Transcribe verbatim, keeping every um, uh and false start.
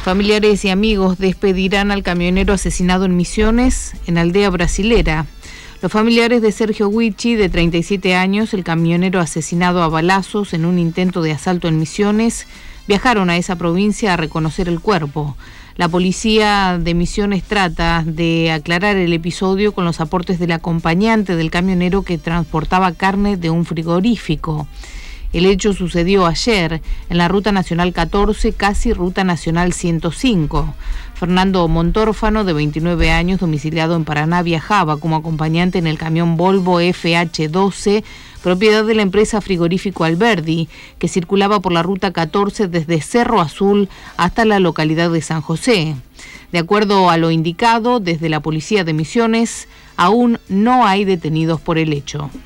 Familiares y amigos despedirán al camionero asesinado en Misiones, en Aldea Brasilera. Los familiares de Sergio Huichi, de treinta y siete años, el camionero asesinado a balazos en un intento de asalto en Misiones, viajaron a esa provincia a reconocer el cuerpo. La policía de Misiones trata de aclarar el episodio con los aportes del acompañante del camionero que transportaba carne de un frigorífico. El hecho sucedió ayer en la Ruta Nacional catorce, casi Ruta Nacional ciento cinco. Fernando Montórfano, de veintinueve años, domiciliado en Paraná, viajaba como acompañante en el camión Volvo F H doce, propiedad de la empresa Frigorífico Alberdi, que circulaba por la Ruta catorce desde Cerro Azul hasta la localidad de San José. De acuerdo a lo indicado desde la Policía de Misiones, aún no hay detenidos por el hecho.